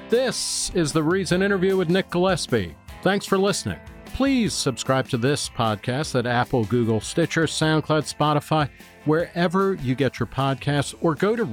This is the Reason Interview with Nick Gillespie. Thanks for listening. Please subscribe to this podcast at Apple, Google, Stitcher, SoundCloud, Spotify, wherever you get your podcasts, or go to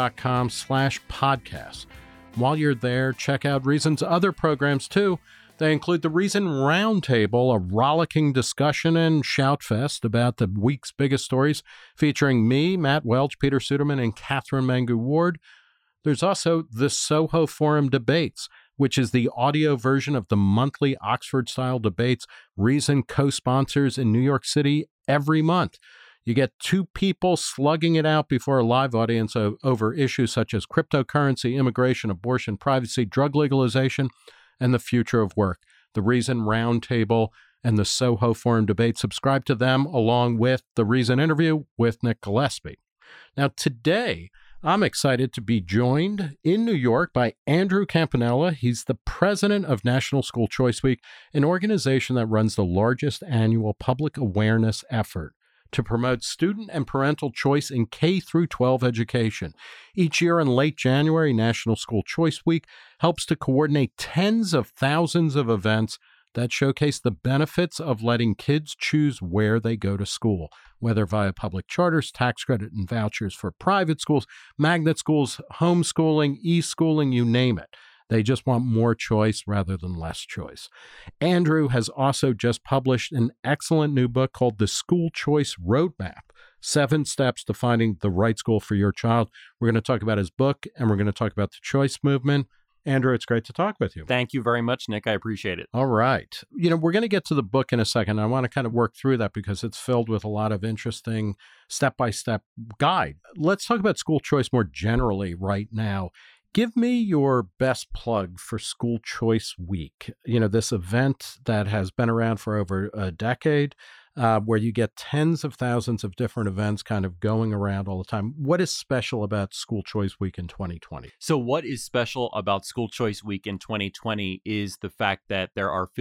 reason.com/podcasts. While you're there, check out Reason's other programs too. They include the Reason Roundtable, a rollicking discussion and shout-fest about the week's biggest stories, featuring me, Matt Welch, Peter Suderman, and Catherine Mangu-Ward. There's also the Soho Forum Debates, which is the audio version of the monthly Oxford-style debates Reason co-sponsors in New York City every month. You get two people slugging it out before a live audience over issues such as cryptocurrency, immigration, abortion, privacy, drug legalization, and the future of work. The Reason Roundtable and the Soho Forum Debate. Subscribe to them along with the Reason Interview with Nick Gillespie. Now, today, I'm excited to be joined in New York by Andrew Campanella. He's the president of National School Choice Week, an organization that runs the largest annual public awareness effort to promote student and parental choice in K through 12 education. Each year in late January, National School Choice Week helps to coordinate tens of thousands of events that showcase the benefits of letting kids choose where they go to school, whether via public charters, tax credit and vouchers for private schools, magnet schools, homeschooling, e-schooling, you name it. They just want more choice rather than less choice. Andrew has also just published an excellent new book called The School Choice Roadmap, 7 Steps to Finding the Right School for Your Child. We're going to talk about his book, and we're going to talk about the choice movement. Andrew, it's great to talk with you. Thank you very much, Nick. I appreciate it. All right. We're going to get to the book in a second. I want to kind of work through that because it's filled with a lot of interesting step-by-step guide. Let's talk about school choice more generally right now. Give me your best plug for School Choice Week. This event that has been around for over a decade, where you get tens of thousands of different events kind of going around all the time. What is special about School Choice Week in 2020? So what is special about School Choice Week in 2020 is the fact that there are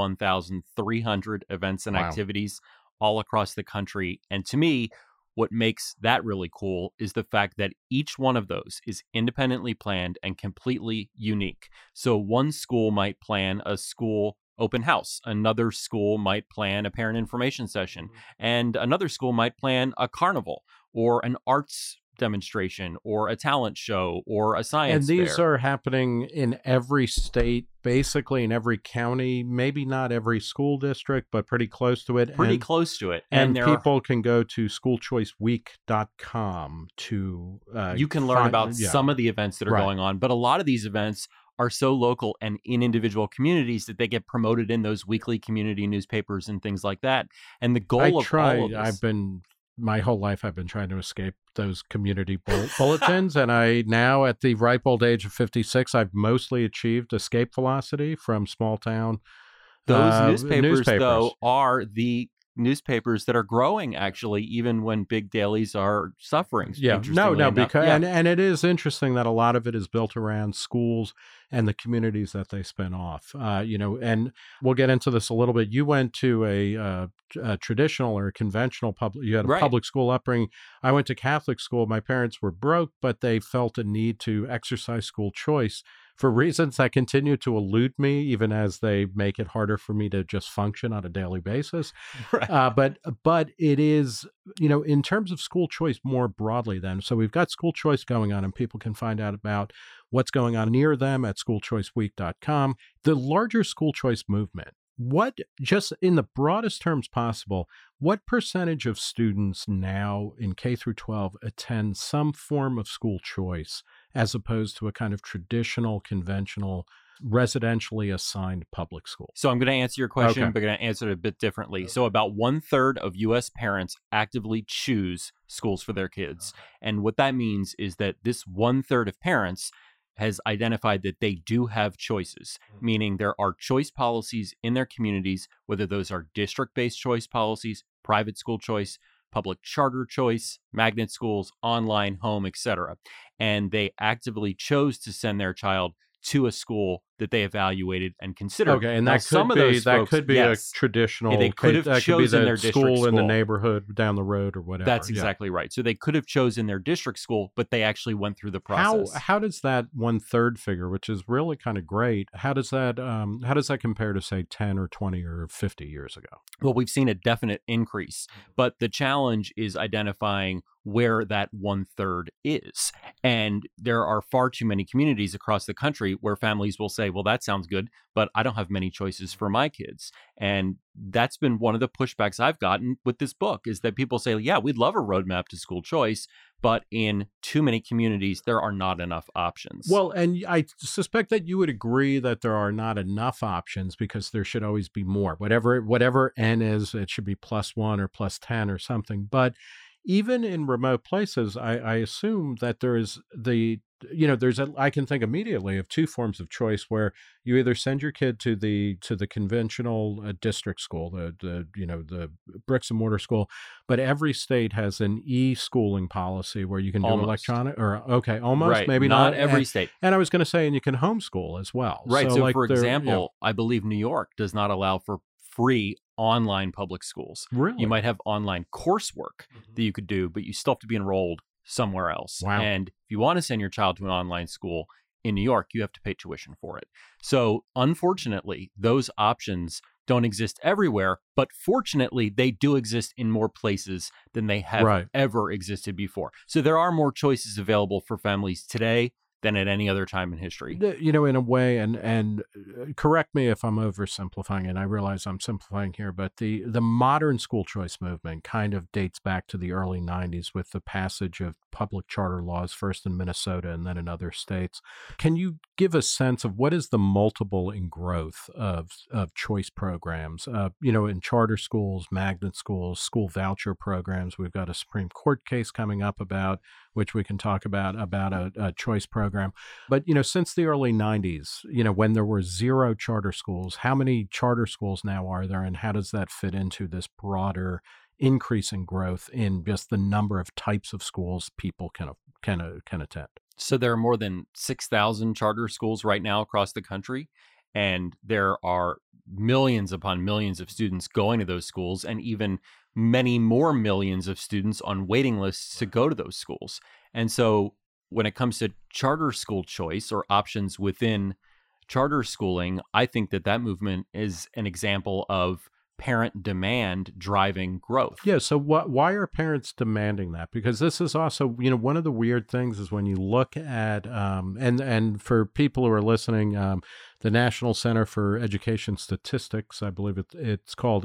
51,300 events and activities all across the country. And to me, what makes that really cool is the fact that each one of those is independently planned and completely unique. So one school might plan a school open house. Another school might plan a parent information session. And another school might plan a carnival or an arts demonstration or a talent show or a science fair. And these are happening in every state, basically in every county, maybe not every school district, but pretty close to it. Close to it. And people can go to schoolchoiceweek.com to you can learn about some of the events that are going on. But a lot of these events are so local and in individual communities that they get promoted in those weekly community newspapers and things like that. And the goal all of this... My whole life, I've been trying to escape those community bulletins. And I now, at the ripe old age of 56, I've mostly achieved escape velocity from small town. Those newspapers, though, are the newspapers that are growing, actually, even when big dailies are suffering. And it is interesting that a lot of it is built around schools and the communities that they spin off. And we'll get into this a little bit. You went to a traditional or a conventional public, you had a public school upbringing. I went to Catholic school. My parents were broke, but they felt a need to exercise school choice for reasons that continue to elude me, even as they make it harder for me to just function on a daily basis. But it is, in terms of school choice more broadly then, so we've got school choice going on and people can find out about what's going on near them at schoolchoiceweek.com. The larger school choice movement, what, just in the broadest terms possible, what percentage of students now in K through 12 attend some form of school choice as opposed to a kind of traditional, conventional, residentially assigned public school? So I'm going to answer your question, but I'm going to answer it a bit differently. So about 1/3 of U.S. parents actively choose schools for their kids. And what that means is that this 1/3 of parents has identified that they do have choices, meaning there are choice policies in their communities, whether those are district-based choice policies, private school choice, public charter choice, magnet schools, online, home, etc. And they actively chose to send their child to a school that they evaluated and considered. Okay, and now, that some could of be those that folks, could be yes, a traditional. they could have that could be chosen the their district school in the school. neighborhood down the road or whatever. That's exactly right. So they could have chosen their district school, but they actually went through the process. How does that 1/3 figure, which is really kind of great, how does that compare to say 10 or 20 or 50 years ago? Well, we've seen a definite increase, but the challenge is identifying where that 1/3 is. And there are far too many communities across the country where families will say, well, that sounds good, but I don't have many choices for my kids. And that's been one of the pushbacks I've gotten with this book is that people say, yeah, we'd love a roadmap to school choice, but in too many communities, there are not enough options. Well, and I suspect that you would agree that there are not enough options because there should always be more. Whatever N is, it should be +1 or +10 or something. But even in remote places, I assume that there is I can think immediately of two forms of choice where you either send your kid to the conventional district school, the bricks and mortar school, but every state has an e-schooling policy where you can do electronic almost, right. maybe not every state. And I was going to say, and you can homeschool as well. Right. So for example, I believe New York does not allow for free online public schools. Really? You might have online coursework that you could do, but you still have to be enrolled somewhere else. Wow. And if you want to send your child to an online school in New York, you have to pay tuition for it. So unfortunately, those options don't exist everywhere, but fortunately, they do exist in more places than they have ever existed before. So there are more choices available for families today than at any other time in history. In a way, and correct me if I'm oversimplifying, and I realize I'm simplifying here, but the modern school choice movement kind of dates back to the early 90s with the passage of public charter laws, first in Minnesota and then in other states. Can you give a sense of what is the multiple in growth of choice programs? In charter schools, magnet schools, school voucher programs. We've got a Supreme Court case coming up about which we can talk about a choice program. But, since the early 90s, when there were 0 charter schools, how many charter schools now are there, and how does that fit into this broader increasing growth in just the number of types of schools people can attend? So there are more than 6,000 charter schools right now across the country, and there are millions upon millions of students going to those schools, and even many more millions of students on waiting lists to go to those schools. And so when it comes to charter school choice or options within charter schooling, I think that movement is an example of parent demand driving growth. Yeah. So why are parents demanding that? Because this is also, one of the weird things is when you look at, and for people who are listening, the National Center for Education Statistics, I believe it's called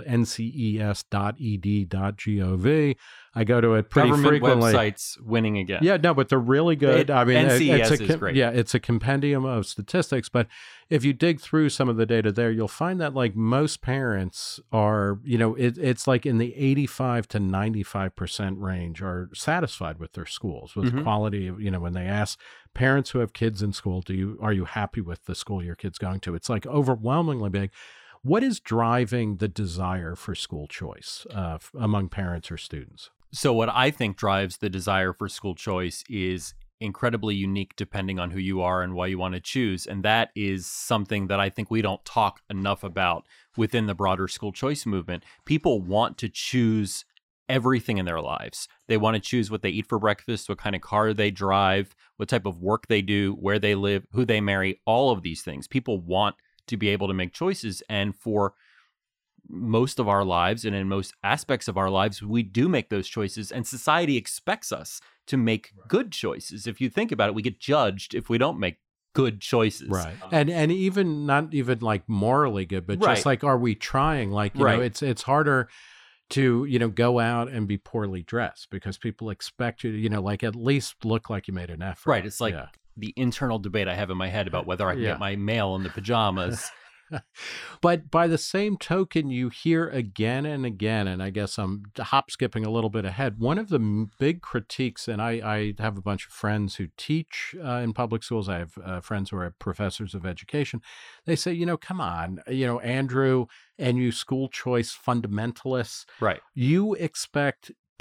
nces.ed.gov. I go to it pretty frequently. Government websites winning again. Yeah, no, but they're really good. NCES is great. Yeah, it's a compendium of statistics. But if you dig through some of the data there, you'll find that like most parents are, it's like in the 85 to 95% range are satisfied with their schools, with the quality of, when they ask parents who have kids in school, are you happy with the school your kid's going to? It's like overwhelmingly big. What is driving the desire for school choice among parents or students? So what I think drives the desire for school choice is incredibly unique depending on who you are and why you want to choose. And that is something that I think we don't talk enough about within the broader school choice movement. People want to choose everything in their lives. They want to choose what they eat for breakfast, what kind of car they drive, what type of work they do, where they live, who they marry, all of these things. People want to be able to make choices. And for most of our lives and in most aspects of our lives, we do make those choices. And society expects us to make good choices. If you think about it, we get judged if we don't make good choices. Right. And even not even like morally good, but just like, are we trying? Like, you know, it's harder to, go out and be poorly dressed because people expect you to, like at least look like you made an effort. Right. It's like the internal debate I have in my head about whether I can get my mail in the pajamas. But by the same token, you hear again and again, and I guess I'm hop skipping a little bit ahead. One of the big critiques, and I have a bunch of friends who teach in public schools. I have friends who are professors of education. They say, come on, Andrew, and you school choice fundamentalists, right? You expect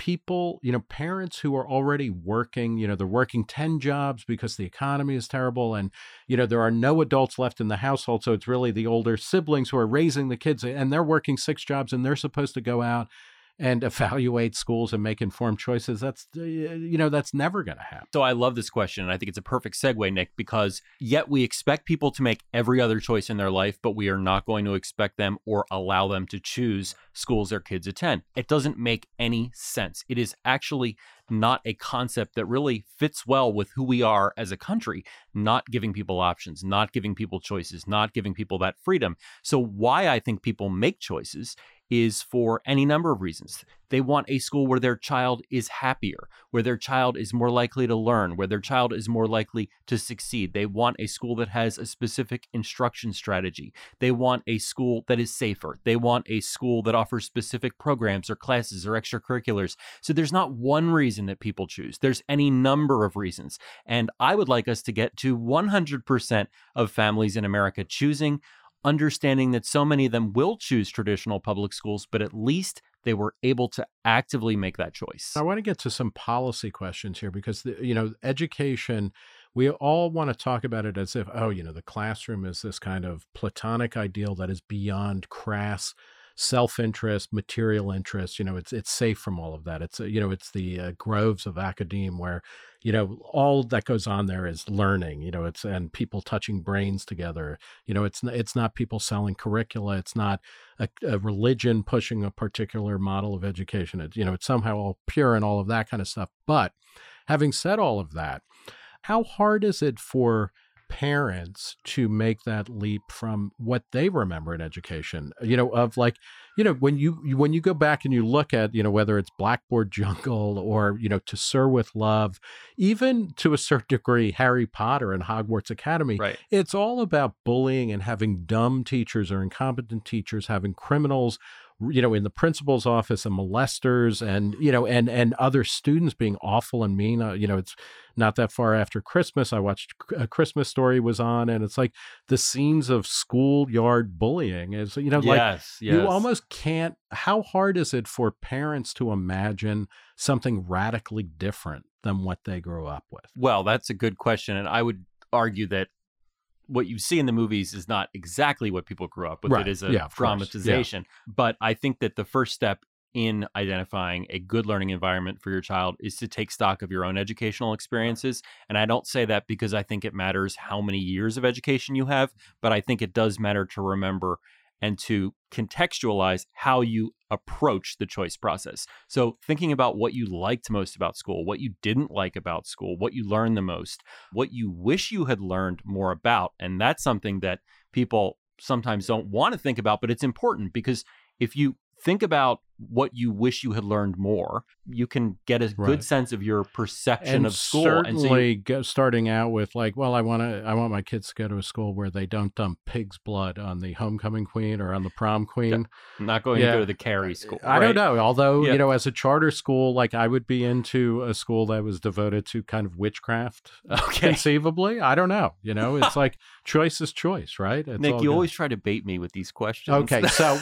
people, parents who are already working, they're working 10 jobs because the economy is terrible and, there are no adults left in the household. So it's really the older siblings who are raising the kids and they're working 6 jobs and they're supposed to go out and evaluate schools and make informed choices. That's never going to happen. So I love this question. And I think it's a perfect segue, Nick, because yet we expect people to make every other choice in their life, but we are not going to expect them or allow them to choose schools their kids attend. It doesn't make any sense. It is actually not a concept that really fits well with who we are as a country, not giving people options, not giving people choices, not giving people that freedom. So why I think people make choices is for any number of reasons. They want a school where their child is happier, where their child is more likely to learn, where their child is more likely to succeed. They want a school that has a specific instruction strategy. They want a school that is safer. They want a school that offers specific programs or classes or extracurriculars. So there's not one reason that people choose. There's any number of reasons. And I would like us to get to 100% of families in America choosing, understanding that so many of them will choose traditional public schools, but at least they were able to actively make that choice. I want to get to some policy questions here because, education, we all want to talk about it as if, the classroom is this kind of platonic ideal that is beyond crass self-interest, material interest. It's safe from all of that. It's the groves of academe where, all that goes on there is learning, and people touching brains together. It's not people selling curricula. It's not a religion pushing a particular model of education. It's somehow all pure and all of that kind of stuff. But having said all of that, how hard is it for parents to make that leap from what they remember in education, when you go back and you look at, whether it's Blackboard Jungle or, To Sir with Love, even to a certain degree, Harry Potter and Hogwarts Academy, right. It's all about bullying and having dumb teachers or incompetent teachers, having criminals, in the principal's office and molesters and other students being awful and mean. It's not that far after Christmas. I watched A Christmas Story was on, and it's like the scenes of schoolyard bullying is, yes. You almost can't. How hard is it for parents to imagine something radically different than what they grew up with? Well, that's a good question. And I would argue that what you see in the movies is not exactly what people grew up with. Right. It is a dramatization. Yeah. But I think that the first step in identifying a good learning environment for your child is to take stock of your own educational experiences. And I don't say that because I think it matters how many years of education you have, but I think it does matter to remember and to contextualize how you approach the choice process. So thinking about what you liked most about school, what you didn't like about school, what you learned the most, what you wish you had learned more about. And that's something that people sometimes don't want to think about, but it's important because if you think about what you wish you had learned more, you can get a good sense of your perception of school. Certainly, starting out with I want my kids to go to a school where they don't dump pig's blood on the homecoming queen or on the prom queen. I'm not going to go to the Carey school. I don't know. Although, as a charter school, I would be into a school that was devoted to kind of witchcraft, conceivably. I don't know. It's like choice is choice, right? It's Nick, you always try to bait me with these questions. Okay, so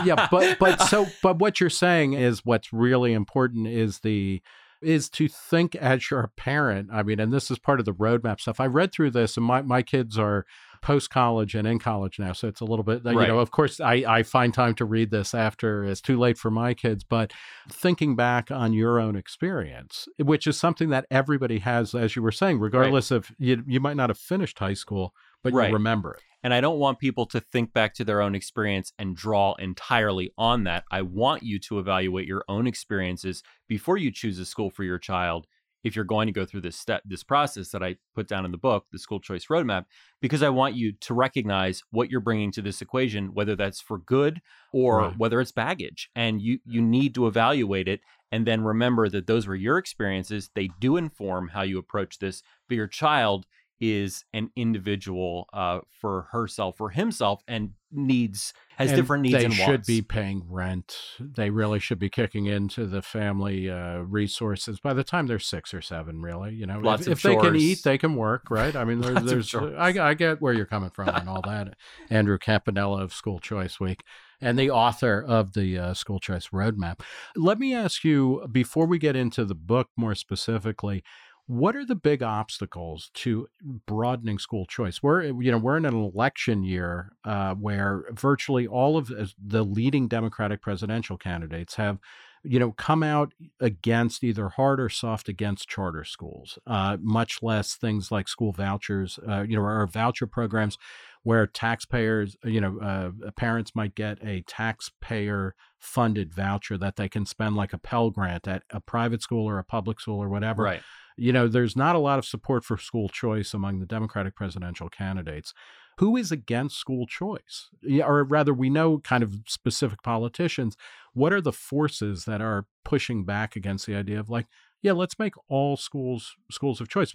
but what you're saying is what's really important is to think as your parent. I mean, and this is part of the roadmap stuff. I read through this, and my kids are post-college and in college now, so it's a little bit, of course, I find time to read this after it's too late for my kids, but thinking back on your own experience, which is something that everybody has, as you were saying, regardless of, you might not have finished high school, but you remember it. And I don't want people to think back to their own experience and draw entirely on that. I want you to evaluate your own experiences before you choose a school for your child. If you're going to go through this process that I put down in the book, the School Choice Roadmap, because I want you to recognize what you're bringing to this equation, whether that's for good or whether it's baggage. And you need to evaluate it and then remember that those were your experiences. They do inform how you approach this, but your child is an individual for herself or himself and has different needs and wants. They should be paying rent. They really should be kicking into the family resources by the time they're 6 or 7, really. If they can eat, they can work, right? I mean, I get where you're coming from and all that. Andrew Campanella of School Choice Week. and the author of the School Choice Roadmap. Let me ask you, before we get into the book more specifically, what are the big obstacles to broadening school choice? We're in an election year where virtually all of the leading Democratic presidential candidates have, come out against either hard or soft against charter schools, much less things like school vouchers, or voucher programs where taxpayers, parents might get a taxpayer-funded voucher that they can spend like a Pell Grant at a private school or a public school or whatever. Right. There's not a lot of support for school choice among the Democratic presidential candidates. Who is against school choice? Or rather, we know kind of specific politicians. What are the forces that are pushing back against the idea of let's make all schools of choice?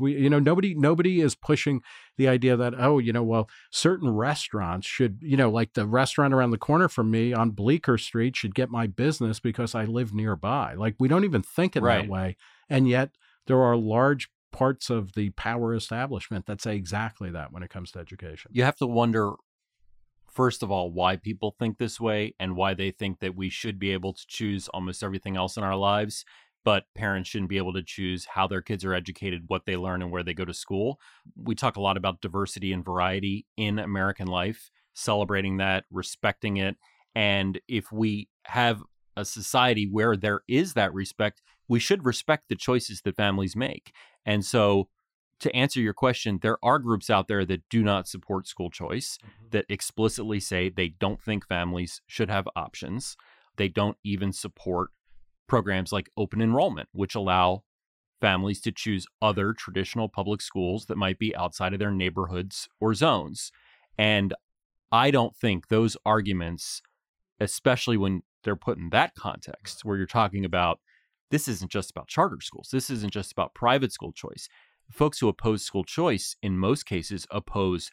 Nobody is pushing the idea that, certain restaurants should, like the restaurant around the corner from me on Bleecker Street should get my business because I live nearby. Like, we don't even think in that way. And yet there are large parts of the power establishment that say exactly that when it comes to education. You have to wonder, first of all, why people think this way and why they think that we should be able to choose almost everything else in our lives, but parents shouldn't be able to choose how their kids are educated, what they learn, and where they go to school. We talk a lot about diversity and variety in American life, celebrating that, respecting it. And if we have a society where there is that respect, we should respect the choices that families make. And so, to answer your question, there are groups out there that do not support school choice, that explicitly say they don't think families should have options. They don't even support programs like open enrollment, which allow families to choose other traditional public schools that might be outside of their neighborhoods or zones. And I don't think those arguments, especially when they're put in that context where you're talking about, this isn't just about charter schools. This isn't just about private school choice. Folks who oppose school choice, in most cases, oppose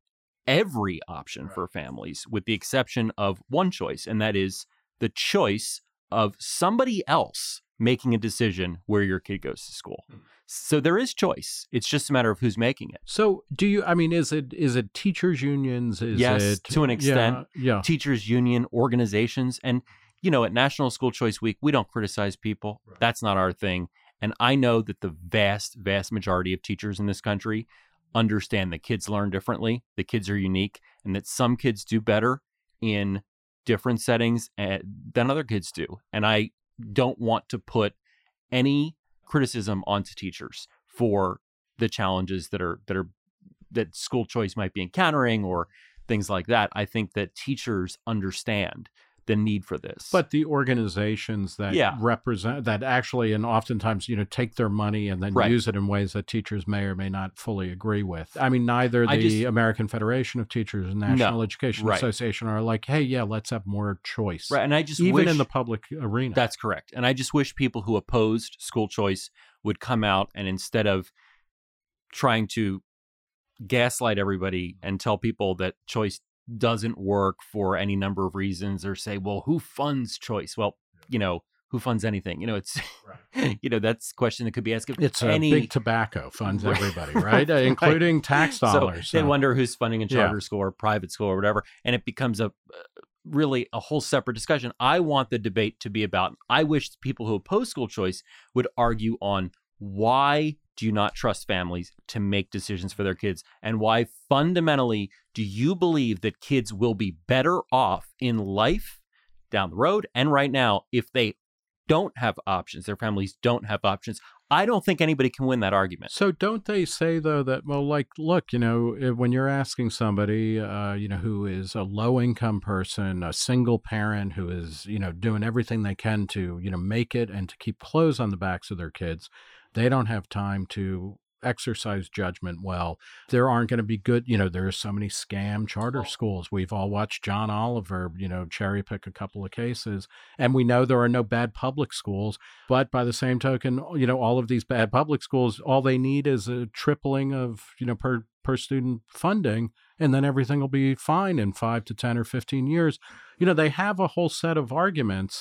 every option for families, with the exception of one choice, and that is the choice of somebody else making a decision where your kid goes to school. So there is choice. It's just a matter of who's making it. So is it teachers' unions? Yes, to an extent. Yeah. Teachers' union organizations. And, at National School Choice Week, we don't criticize people. Right. That's not our thing. And I know that the vast, vast majority of teachers in this country understand that kids learn differently, the kids are unique, and that some kids do better in different settings than other kids do. And I don't want to put any criticism onto teachers for the challenges that school choice might be encountering or things like that. I think that teachers understand the need for this. But the organizations that represent that actually, and oftentimes, take their money and then use it in ways that teachers may or may not fully agree with. I mean, neither the American Federation of Teachers and National Education Association are like, hey, let's have more choice. Right. And I just even in the public arena. That's correct. And I just wish people who opposed school choice would come out and, instead of trying to gaslight everybody and tell people that choice doesn't work for any number of reasons, or say, well, who funds choice? Well, who funds anything? It's, that's a question that could be asked. It's big tobacco funds everybody, right? Including tax dollars. So they wonder who's funding a charter school or private school or whatever. And it becomes really a whole separate discussion. I want the debate to be about, I wish people who oppose school choice would argue on why do you not trust families to make decisions for their kids? And why fundamentally do you believe that kids will be better off in life down the road and right now if they don't have options, their families don't have options? I don't think anybody can win that argument. So don't they say, though, that, well, like, look, when you're asking somebody, who is a low-income person, a single parent who is, doing everything they can to, make it and to keep clothes on the backs of their kids, they don't have time to exercise judgment well. There aren't going to be good, there are so many scam charter schools. We've all watched John Oliver, cherry pick a couple of cases, and we know there are no bad public schools. But by the same token, all of these bad public schools, all they need is a tripling of, per student funding, and then everything will be fine in 5 to 10 or 15 years. They have a whole set of arguments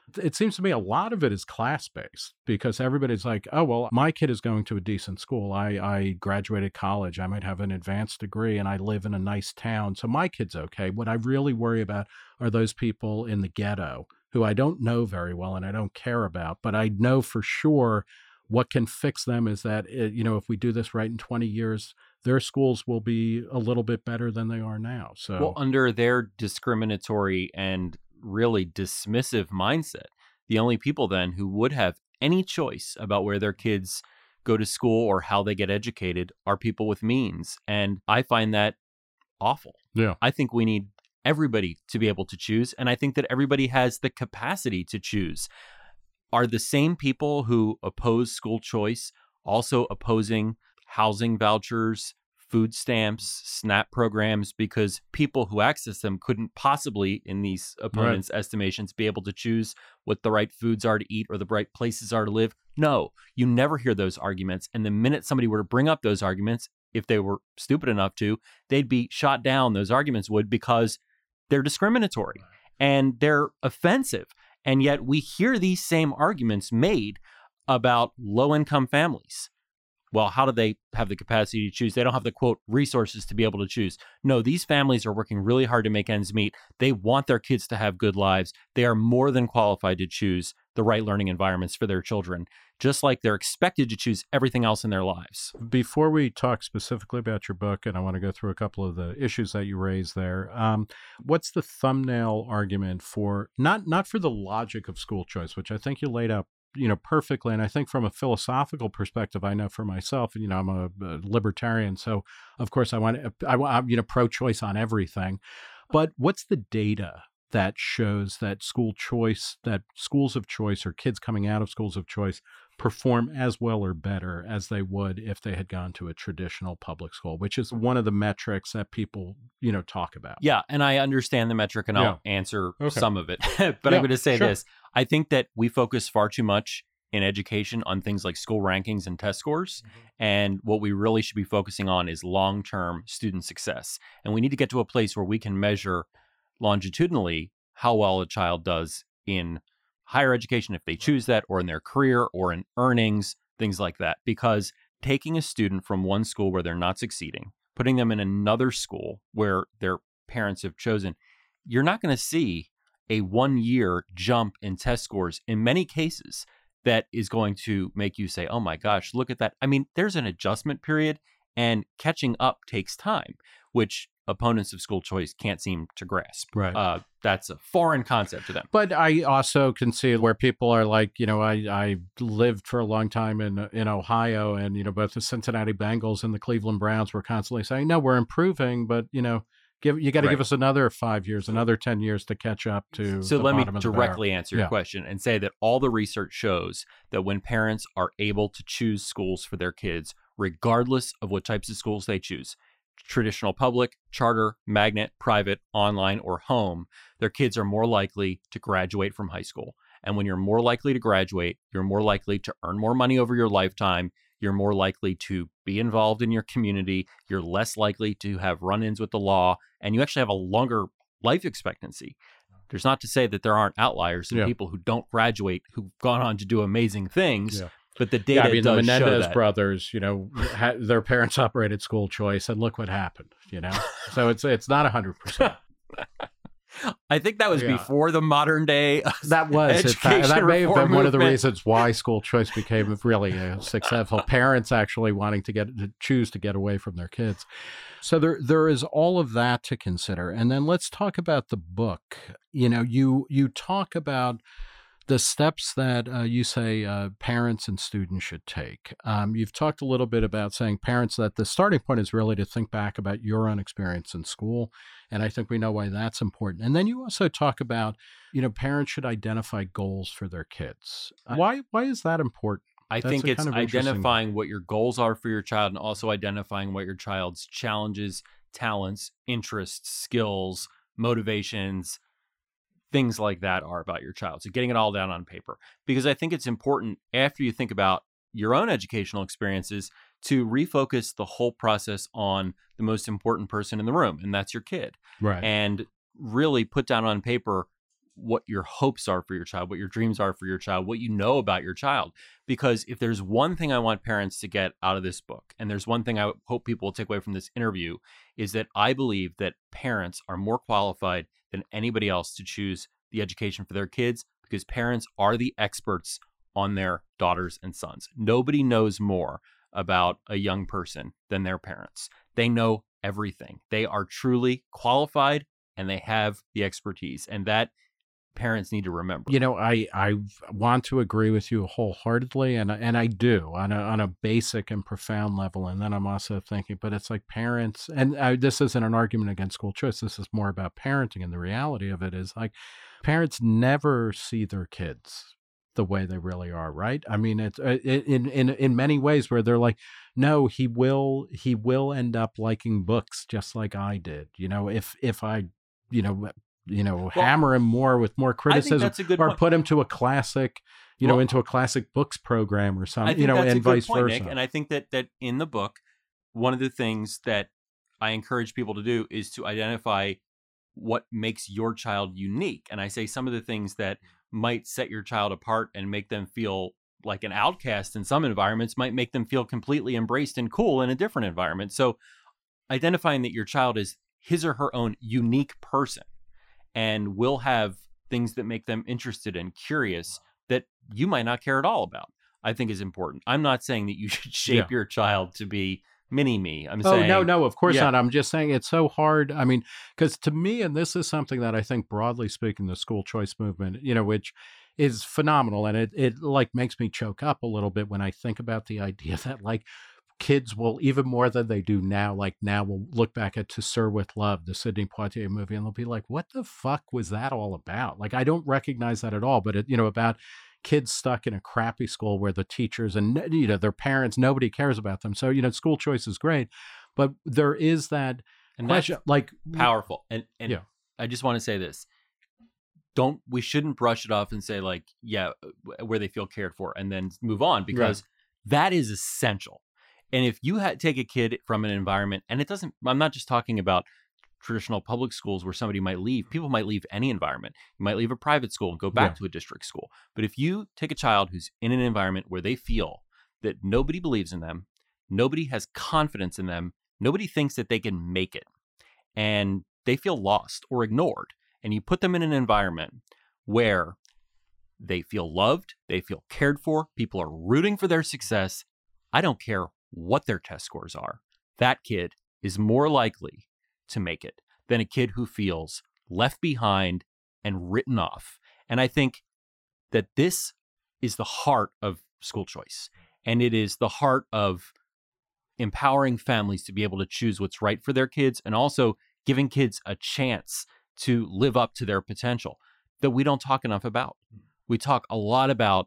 It seems to me a lot of it is class-based because everybody's like, oh, well, my kid is going to a decent school. I graduated college. I might have an advanced degree and I live in a nice town. So my kid's okay. What I really worry about are those people in the ghetto who I don't know very well and I don't care about, but I know for sure what can fix them is that, if we do this right in 20 years, their schools will be a little bit better than they are now. So, well, under their discriminatory and really dismissive mindset, the only people then who would have any choice about where their kids go to school or how they get educated are people with means. And I find that awful. Yeah. I think we need everybody to be able to choose. And I think that everybody has the capacity to choose. Are the same people who oppose school choice also opposing housing vouchers, food stamps, SNAP programs, because people who access them couldn't possibly, in these opponents' estimations, be able to choose what the right foods are to eat or the right places are to live? No, you never hear those arguments. And the minute somebody were to bring up those arguments, if they were stupid enough to, they'd be shot down. Those arguments would, because they're discriminatory and they're offensive. And yet we hear these same arguments made about low-income families. Well, how do they have the capacity to choose? They don't have the, quote, resources to be able to choose. No, these families are working really hard to make ends meet. They want their kids to have good lives. They are more than qualified to choose the right learning environments for their children, just like they're expected to choose everything else in their lives. Before we talk specifically about your book, and I want to go through a couple of the issues that you raised there, what's the thumbnail argument for, not for the logic of school choice, which I think you laid out perfectly. And I think from a philosophical perspective, I know for myself, I'm a libertarian. So of course I want pro-choice on everything, but what's the data that shows that schools of choice or kids coming out of schools of choice perform as well or better as they would if they had gone to a traditional public school, which is one of the metrics that people, talk about. Yeah. And I understand the metric and I'll answer some of it, but I'm going to say this. I think that we focus far too much in education on things like school rankings and test scores. And what we really should be focusing on is long-term student success. And we need to get to a place where we can measure longitudinally how well a child does in higher education, if they choose that, or in their career, or in earnings, things like that. Because taking a student from one school where they're not succeeding, putting them in another school where their parents have chosen, you're not going to see a 1-year jump in test scores in many cases that is going to make you say, oh my gosh, look at that. I mean, there's an adjustment period, and catching up takes time, which opponents of school choice can't seem to grasp. Right. That's a foreign concept to them. But I also can see where people are like, I lived for a long time in Ohio, and, both the Cincinnati Bengals and the Cleveland Browns were constantly saying, no, we're improving, but, you got to give us another 5 years, another 10 years to catch up to. So the let me bottom of the directly barrel. answer your question and say that all the research shows that when parents are able to choose schools for their kids, regardless of what types of schools they choose, traditional public, charter, magnet, private, online, or home, their kids are more likely to graduate from high school. And when you're more likely to graduate, you're more likely to earn more money over your lifetime. You're more likely to be involved in your community. You're less likely to have run-ins with the law, and you actually have a longer life expectancy. There's not to say that there aren't outliers and people who don't graduate who've gone on to do amazing things. Yeah. But the data does the Menendez show that. brothers, their parents operated school choice, and look what happened. So it's not 100%. I think that was before the modern day. That was that may have been one of the reasons why school choice became really successful. Parents actually wanting to choose to get away from their kids. So there is all of that to consider, and then let's talk about the book. You talk about the steps that you say parents and students should take. You've talked a little bit about saying parents that the starting point is really to think back about your own experience in school. And I think we know why that's important. And then you also talk about, parents should identify goals for their kids. Why is that important? I think it's identifying what your goals are for your child and also identifying what your child's challenges, talents, interests, skills, motivations, things like that are about your child. So getting it all down on paper, because I think it's important after you think about your own educational experiences to refocus the whole process on the most important person in the room, and that's your kid. Right. And really put down on paper what your hopes are for your child, what your dreams are for your child, what you know about your child. Because if there's one thing I want parents to get out of this book, and there's one thing I hope people will take away from this interview, is that I believe that parents are more qualified than anybody else to choose the education for their kids, because parents are the experts on their daughters and sons. Nobody knows more about a young person than their parents. They know everything. They are truly qualified and they have the expertise. And that parents need to remember. I want to agree with you wholeheartedly, and I do on a basic and profound level. And then I'm also thinking, but it's like parents, and this isn't an argument against school choice. This is more about parenting, and the reality of it is like parents never see their kids the way they really are, right? I mean, it's in many ways where they're like, no, he will end up liking books just like I did. If I, hammer him more with more criticism, that's a good or point. Put him to a classic, into a classic books program or something, and vice point, versa. Nick. And I think that in the book, one of the things that I encourage people to do is to identify what makes your child unique. And I say some of the things that might set your child apart and make them feel like an outcast in some environments might make them feel completely embraced and cool in a different environment. So identifying that your child is his or her own unique person and will have things that make them interested and curious that you might not care at all about, I think is important. I'm not saying that you should shape your child to be mini-me. I'm saying... No, of course not. I'm just saying it's so hard. I mean, because to me, and this is something that I think broadly speaking, the school choice movement, which is phenomenal. And it like makes me choke up a little bit when I think about the idea that like kids will, even more than they do now, like now will look back at To Sir With Love, the Sidney Poitier movie, and they'll be like, what the fuck was that all about? Like, I don't recognize that at all, but about kids stuck in a crappy school where the teachers and, their parents, nobody cares about them. So, school choice is great, but there is that and question, like powerful. And I just want to say this. We shouldn't brush it off and say like, where they feel cared for and then move on, because that is essential. And if you take a kid from an environment, and I'm not just talking about traditional public schools where somebody might leave. People might leave any environment. You might leave a private school and go back to a district school. But if you take a child who's in an environment where they feel that nobody believes in them, nobody has confidence in them, nobody thinks that they can make it, and they feel lost or ignored, and you put them in an environment where they feel loved, they feel cared for, people are rooting for their success, I don't care what their test scores are, that kid is more likely to make it than a kid who feels left behind and written off. And I think that this is the heart of school choice. And it is the heart of empowering families to be able to choose what's right for their kids, and also giving kids a chance to live up to their potential that we don't talk enough about. We talk a lot about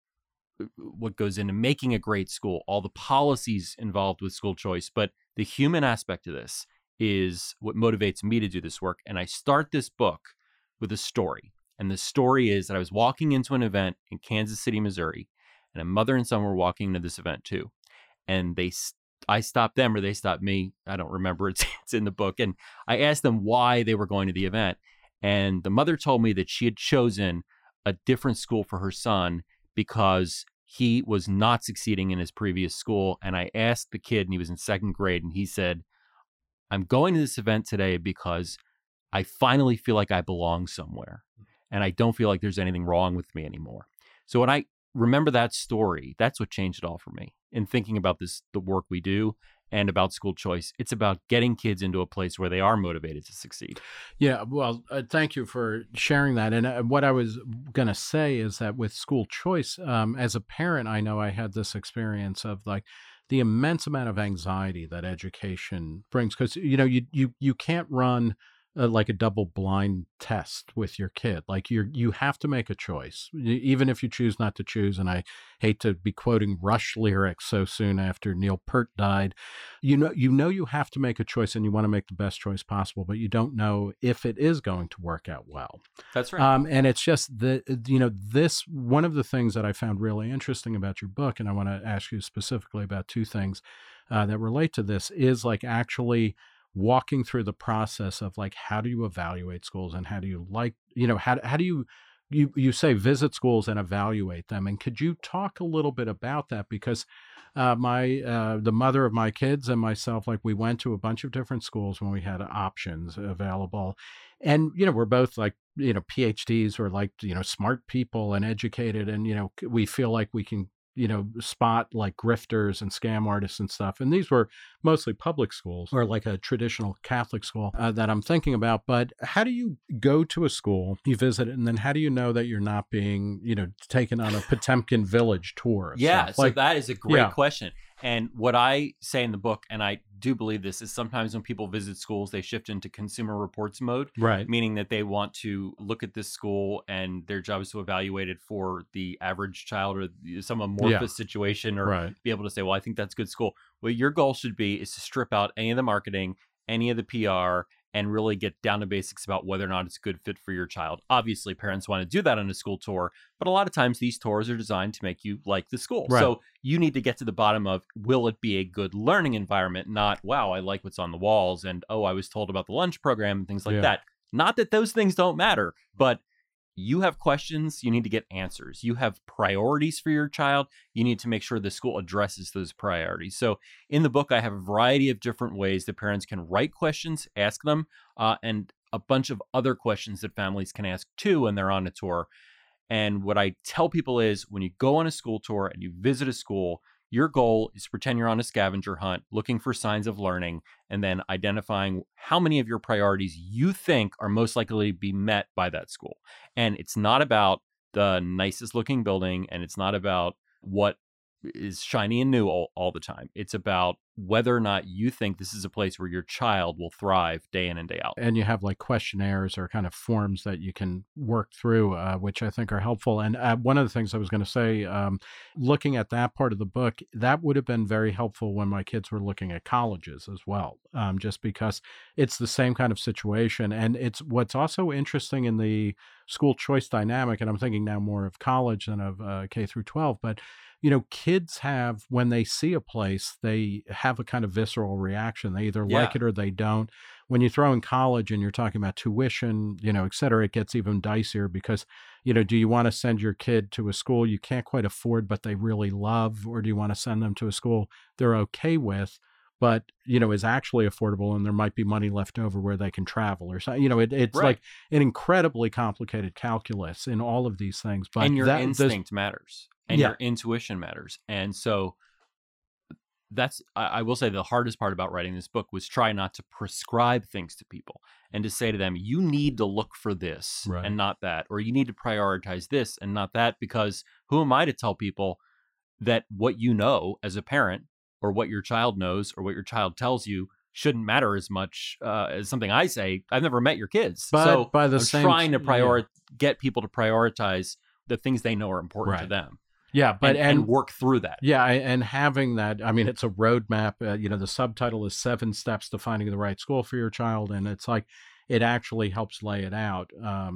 what goes into making a great school, all the policies involved with school choice, but the human aspect of this is what motivates me to do this work. And I start this book with a story. And the story is that I was walking into an event in Kansas City, Missouri, and a mother and son were walking into this event too. And I stopped them, or they stopped me. I don't remember. It's in the book. And I asked them why they were going to the event. And the mother told me that she had chosen a different school for her son because he was not succeeding in his previous school. And I asked the kid, and he was in second grade, and he said, I'm going to this event today because I finally feel like I belong somewhere, and I don't feel like there's anything wrong with me anymore. So when I remember that story, that's what changed it all for me in thinking about the work we do and about school choice. It's about getting kids into a place where they are motivated to succeed. Yeah, well, thank you for sharing that. And what I was going to say is that with school choice, as a parent, I know I had this experience of like the immense amount of anxiety that education brings, because you can't run like a double blind test with your kid. Like you have to make a choice, even if you choose not to choose. And I hate to be quoting Rush lyrics so soon after Neil Peart died. You have to make a choice, and you want to make the best choice possible, but you don't know if it is going to work out well. That's right. And it's just this one of the things that I found really interesting about your book, and I want to ask you specifically about two things that relate to this, is like actually walking through the process of like, how do you evaluate schools and how do you how do you say visit schools and evaluate them? And could you talk a little bit about that? Because the mother of my kids and myself, like we went to a bunch of different schools when we had options available. And, we're both like, PhDs, or like, smart people and educated. And, we feel like we can, spot like grifters and scam artists and stuff. And these were mostly public schools, or like a traditional Catholic school that I'm thinking about. But how do you go to a school, you visit it, and then how do you know that you're not being, taken on a Potemkin village tour? Yeah, so that is a great question. And what I say in the book, and I do believe this, is sometimes when people visit schools, they shift into consumer reports mode, right? Meaning that they want to look at this school and their job is to evaluate it for the average child or some amorphous situation, or be able to say, well, I think that's good school. What your goal should be is to strip out any of the marketing, any of the PR, and really get down to basics about whether or not it's a good fit for your child. Obviously, parents want to do that on a school tour, but a lot of times these tours are designed to make you like the school. Right. So you need to get to the bottom of, will it be a good learning environment? Not, wow, I like what's on the walls, and oh, I was told about the lunch program and things like that. Not that those things don't matter, but you have questions, you need to get answers. You have priorities for your child. You need to make sure the school addresses those priorities. So in the book, I have a variety of different ways that parents can write questions, ask them, and a bunch of other questions that families can ask too when they're on a tour. And what I tell people is, when you go on a school tour and you visit a school, your goal is to pretend you're on a scavenger hunt, looking for signs of learning, and then identifying how many of your priorities you think are most likely to be met by that school. And it's not about the nicest looking building, and it's not about what is shiny and new all the time. It's about whether or not you think this is a place where your child will thrive day in and day out. And you have like questionnaires or kind of forms that you can work through, which I think are helpful. And one of the things I was going to say, looking at that part of the book, that would have been very helpful when my kids were looking at colleges as well, just because it's the same kind of situation. And it's what's also interesting in the school choice dynamic, and I'm thinking now more of college than of K through 12, but kids have, when they see a place, they have a kind of visceral reaction. They either like it or they don't. When you throw in college and you're talking about tuition, et cetera, it gets even dicier because, do you want to send your kid to a school you can't quite afford, but they really love, or do you want to send them to a school they're okay with, but, is actually affordable and there might be money left over where they can travel or something? It's like an incredibly complicated calculus in all of these things. But and your instinct matters. And your intuition matters. And so that's, I will say, the hardest part about writing this book was try not to prescribe things to people and to say to them, you need to look for this and not that, or you need to prioritize this and not that, because who am I to tell people that what you know as a parent, or what your child knows, or what your child tells you shouldn't matter as much as something I say. I've never met your kids. But so by the I'm trying to get people to prioritize the things they know are important to them. Yeah, but and work through that. Yeah, and having that, I mean, it's a roadmap. The subtitle is 7 Steps to Finding the Right School for Your Child, and it's like it actually helps lay it out,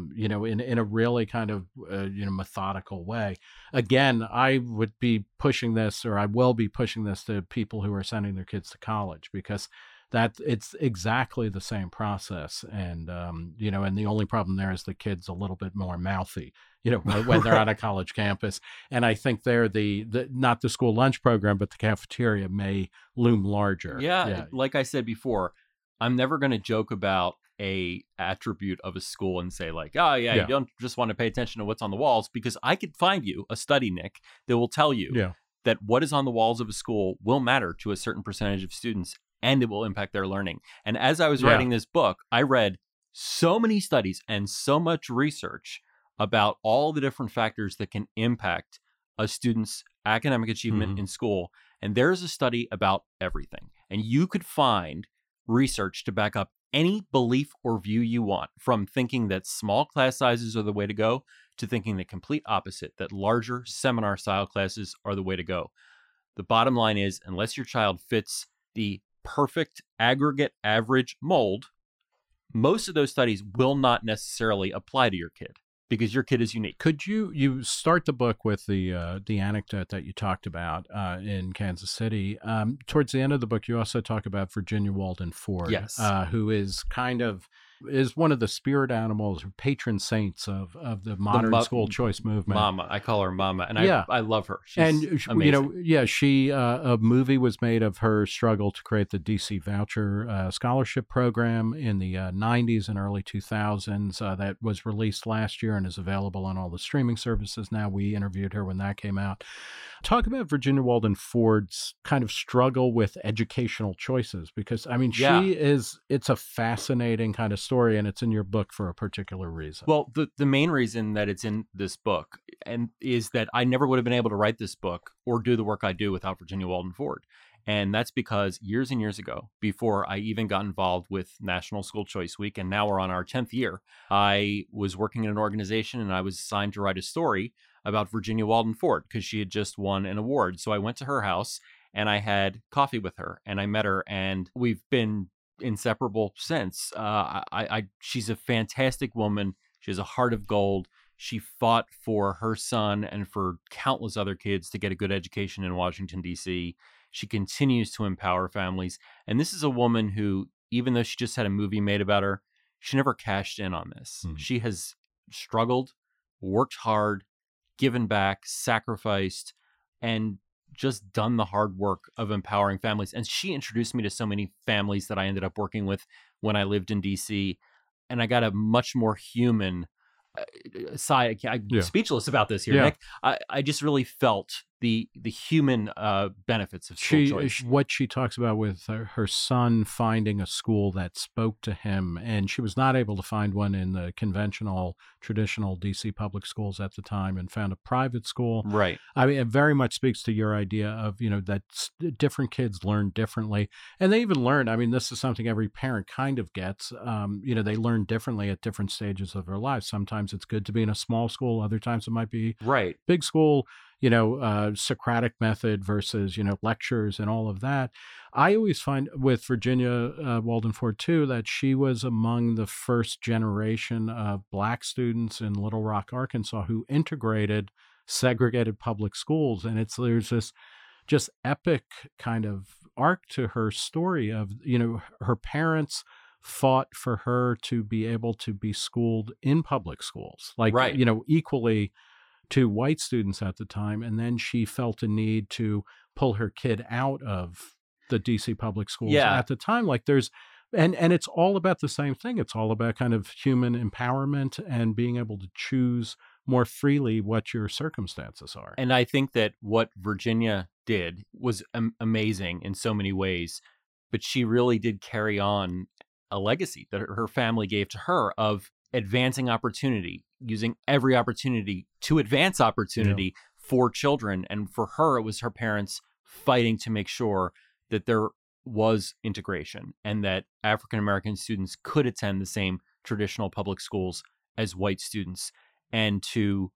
in a really kind of methodical way. Again, I would be pushing this, or I will be pushing this to people who are sending their kids to college, because that it's exactly the same process. And, and the only problem there is the kid's a little bit more mouthy, when they're on a college campus. And I think they're the not the school lunch program, but the cafeteria may loom larger. Yeah. Like I said before, I'm never going to joke about a attribute of a school and say like, oh yeah, you don't just want to pay attention to what's on the walls, because I could find you a study, Nick, that will tell you that what is on the walls of a school will matter to a certain percentage of students, and it will impact their learning. And as I was writing this book, I read so many studies and so much research about all the different factors that can impact a student's academic achievement in school. And there's a study about everything. And you could find research to back up any belief or view you want, from thinking that small class sizes are the way to go to thinking the complete opposite, that larger seminar style classes are the way to go. The bottom line is, unless your child fits the perfect aggregate average mold, most of those studies will not necessarily apply to your kid. because your kid is unique. Could you start the book with the anecdote that you talked about in Kansas City? Towards the end of the book, you also talk about Virginia Walden Ford, Yes. Who is is one of the spirit animals or patron saints of the modern school choice movement. Mama, I call her Mama, and I love her. She's amazing. She a movie was made of her struggle to create the DC Voucher Scholarship Program in the 90s and early 2000s. That was released last year and is available on all the streaming services now. We interviewed her when that came out. Talk about Virginia Walden Ford's kind of struggle with educational choices, because it's a fascinating kind of story, and it's in your book for a particular reason. Well, the main reason that it's in this book is that I never would have been able to write this book or do the work I do without Virginia Walden Ford. And that's because years and years ago, before I even got involved with National School Choice Week, and now we're on our 10th year, I was working in an organization and I was assigned to write a story about Virginia Walden Ford because she had just won an award. So I went to her house and I had coffee with her and I met her, and we've been inseparable since. She's a fantastic woman. She has a heart of gold. She fought for her son and for countless other kids to get a good education in Washington, D.C. She continues to empower families. And this is a woman who, even though she just had a movie made about her, she never cashed in on this. Mm-hmm. She has struggled, worked hard, given back, sacrificed, and just done the hard work of empowering families. And she introduced me to so many families that I ended up working with when I lived in DC. And I got a much more human side. I'm speechless about this here, Nick. I just really felt the human benefits of school choice. What she talks about with her son finding a school that spoke to him, and she was not able to find one in the conventional, traditional DC public schools at the time, and found a private school. Right. I mean, it very much speaks to your idea of, that different kids learn differently. And they even learn, I mean, this is something every parent kind of gets, they learn differently at different stages of their lives. Sometimes it's good to be in a small school. Other times it might be big school. Socratic method versus, lectures and all of that. I always find with Virginia Walden Ford, too, that she was among the first generation of Black students in Little Rock, Arkansas, who integrated segregated public schools. And there's this just epic kind of arc to her story of, her parents fought for her to be able to be schooled in public schools, equally to white students at the time. And then she felt a need to pull her kid out of the DC public schools at the time. And it's all about the same thing. It's all about kind of human empowerment and being able to choose more freely what your circumstances are. And I think that what Virginia did was amazing in so many ways, but she really did carry on a legacy that her family gave to her of advancing opportunity, using every opportunity to advance opportunity for children. And for her, it was her parents fighting to make sure that there was integration and that African-American students could attend the same traditional public schools as white students, and to,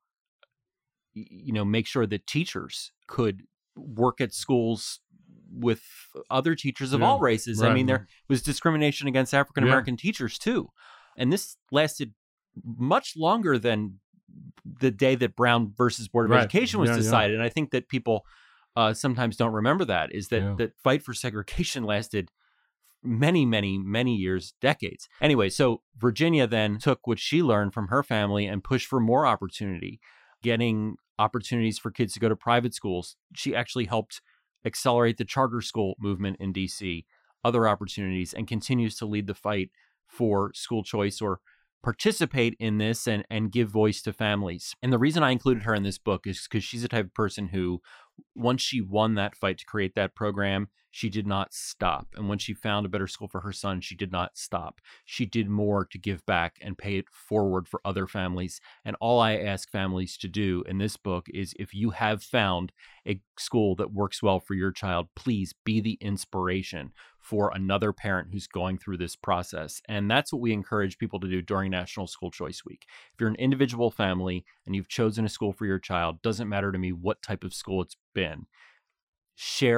make sure that teachers could work at schools with other teachers of all races. Right. I mean, there was discrimination against African-American teachers too. And this lasted much longer than the day that Brown versus Board of Education was decided. And I think that people sometimes don't remember that, is that that fight for segregation lasted many, many, many years, decades. Anyway, so Virginia then took what she learned from her family and pushed for more opportunity, getting opportunities for kids to go to private schools. She actually helped accelerate the charter school movement in DC, other opportunities, and continues to lead the fight for school choice, or participate in this and give voice to families. And the reason I included her in this book is because she's the type of person who, once she won that fight to create that program, she did not stop. And when she found a better school for her son, she did not stop. She did more to give back and pay it forward for other families. And all I ask families to do in this book is, if you have found a school that works well for your child, please be the inspiration for another parent who's going through this process. And that's what we encourage people to do during National School Choice Week. If you're an individual family and you've chosen a school for your child, doesn't matter to me what type of school it's been, share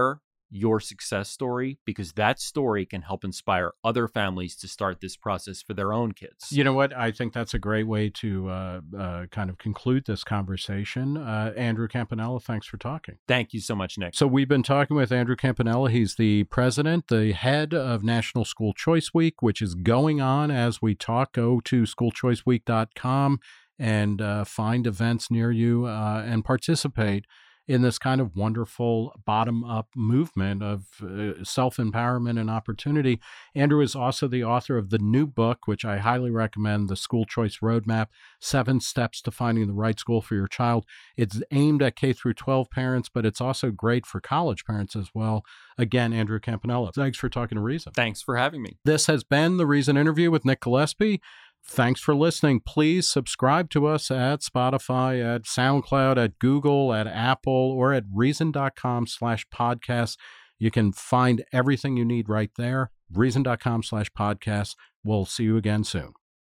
your success story, because that story can help inspire other families to start this process for their own kids. You know what? I think that's a great way to kind of conclude this conversation. Andrew Campanella, thanks for talking. Thank you so much, Nick. So we've been talking with Andrew Campanella. He's the president, the head of National School Choice Week, which is going on as we talk. Go to schoolchoiceweek.com and find events near you and participate in this kind of wonderful bottom-up movement of self-empowerment and opportunity. Andrew is also the author of the new book, which I highly recommend, The School Choice Roadmap, 7 Steps to Finding the Right School for Your Child. It's aimed at K through 12 parents, but it's also great for college parents as well. Again, Andrew Campanella, thanks for talking to Reason. Thanks for having me. This has been the Reason Interview with Nick Gillespie. Thanks for listening. Please subscribe to us at Spotify, at SoundCloud, at Google, at Apple, or at reason.com/podcast. You can find everything you need right there. Reason.com/podcast. We'll see you again soon.